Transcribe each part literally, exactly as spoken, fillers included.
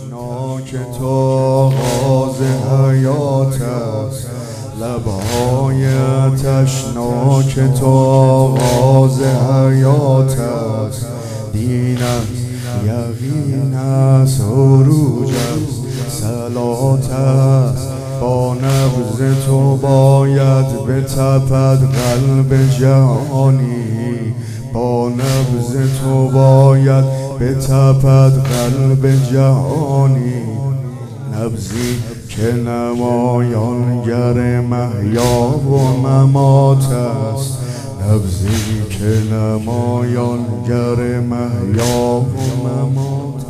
تشناک تو آغاز حیات است، لبهای تشناک تو آغاز حیات است. دین است، یقین است، عروج است، صلات است. با نبض تو باید بتپد قلب جهانی، با نبض تو باید بتپد قلب جهانی. نبضی که نمایانگر محیا و ممات است، نبضی که نمایانگر محیا و ممات.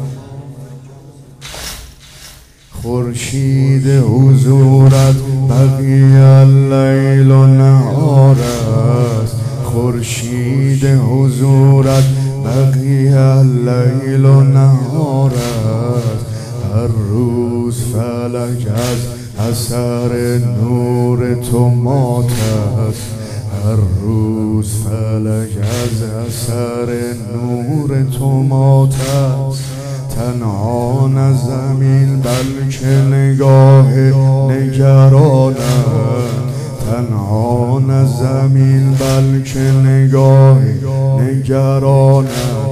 خورشید حضورت بقی اللیل و نهار است، خورشید حضورت بقی اللیل و نهار است. هر روز فلک از اثر نور تو مات است، هر روز فلک از اثر نور تو مات است. تنها نه زمین بلکه نگاه نگرانت، تنها نه زمین بلکه نگاه نگرانت.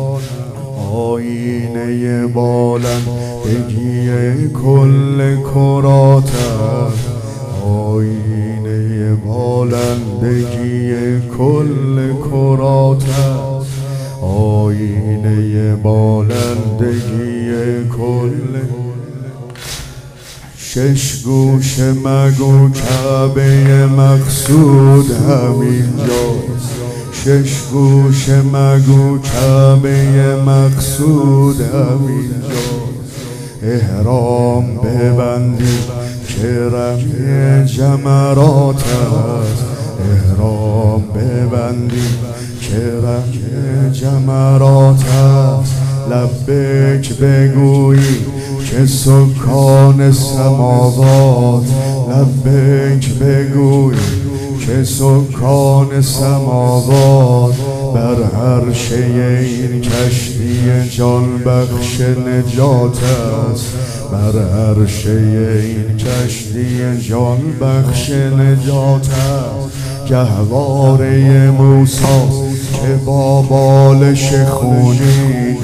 آینه بالندگی کل کرات است، آینه بالندگی کل کرات است، آینه بالندگی کل. شش گوش مگو کعبه مقصود همینجاست، شش گوش مگو کعبه مقصود همینجاست. احرام ببندی که رمی جمرات است، احرام ببندی که رمی جمرات است. لبیک بگویی که سکان سماوات، لبیک بگویی که سکان سماوات. بر عرشه این کشتی جان بخش نجات است، بر عرشه این کشتی جان بخش نجات است. گهواره موسی که با بالش خونین،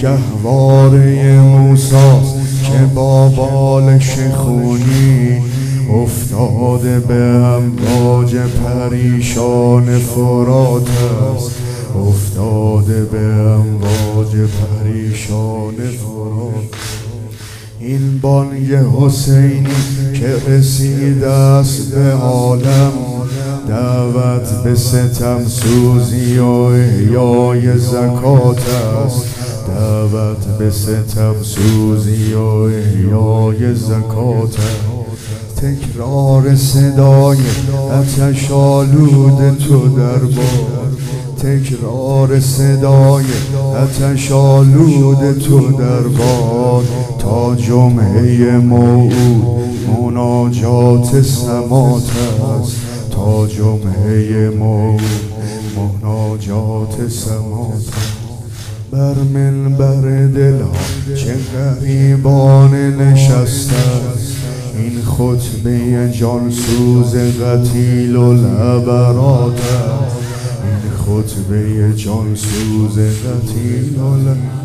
گهواره موسی که با بالش خونین. افتاده به امواج پریشان فرات است، افتاده به امواج پریشان فرات. این بانگ حسینی که رسیده است به عالم، دعوت به ستم سوزی و احیای زکات است، دعوت به ستم سوزی و احیای زکات است. تکرار صدای آتش آلود تو در باد، تکرار صدای آتش آلود تو در باد. تا جمعه موعود مناجات سمات است، تا جمعه موعود مناجات سمات. بر منبر دلها چه غریبان نشسته است، این خطبه جانسوز قتیل العبرات است، این خطبه جانسوز قتیل العبرات.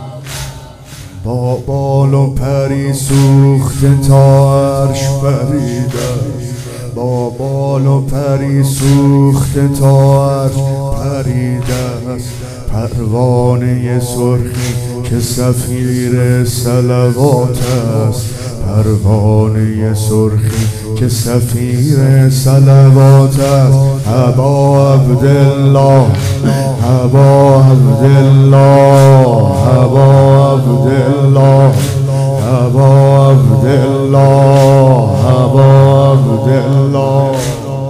با بال و پری سوخته تا عرش پریده است، با بال و پری سوخته تا عرش پریده است. پروانه سرخی که سفیر صلوات است، پروانه سرخی که سفیر صلوات است. ابا عبدالله، ابا عبدالله، ابا عبدالله، ابا عبدالله، ابا عبدالله.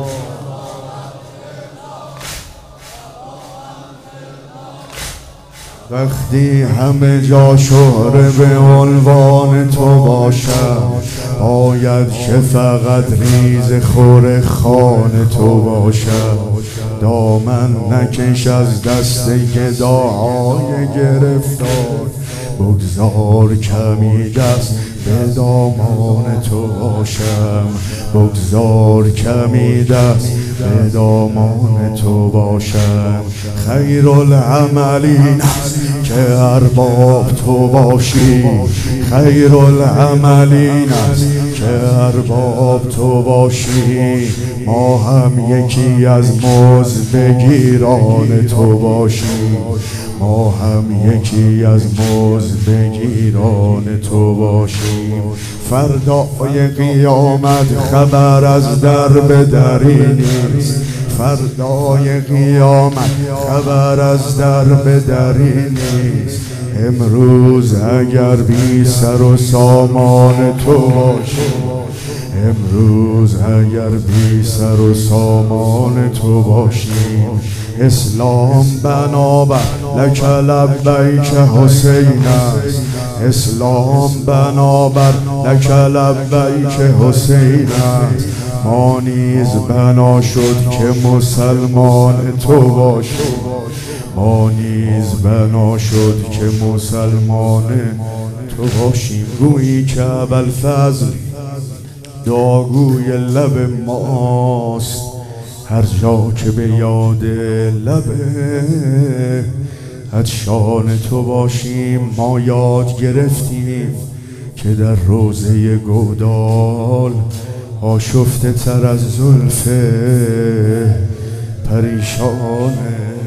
وقتی همه جا شهره به عنوان تو باشد، باید که فقط ریز خور خان تو باشد. دامن نکش از دست گداهای گرفتار، بگذار کمی دست به دامان تو باشم، بگذار کمی دست به دامان تو باشم. خیر العمل این است که ارباب تو باشی، خیر العمل این است که ارباب تو باشی. ما هم یکی از مزدگیران تو باشیم، ما هم یکی از مزدگیران تو باشیم. فردای قیامت خبر از در به دری نیست، فردای قیامت خبر از در به دری نیست. امروز اگر بی سر و سامان تو باشیم، امروز اگر بی سر و سامان تو باشیم. اسلام بنابر لک لبیک حسین است، اسلام بنابر لک لبیک حسین است. ما نیز بنا شد که مسلمان تو باشیم، ما نیز بنا شد که مسلمان تو باشیم. گویی که ابوالفضل دعاگوی لب ماست، هر جا که به یاد لب عطشان تو باشیم. ما یاد گرفتیم که در روضه گودال آشفته تر از زلف پریشان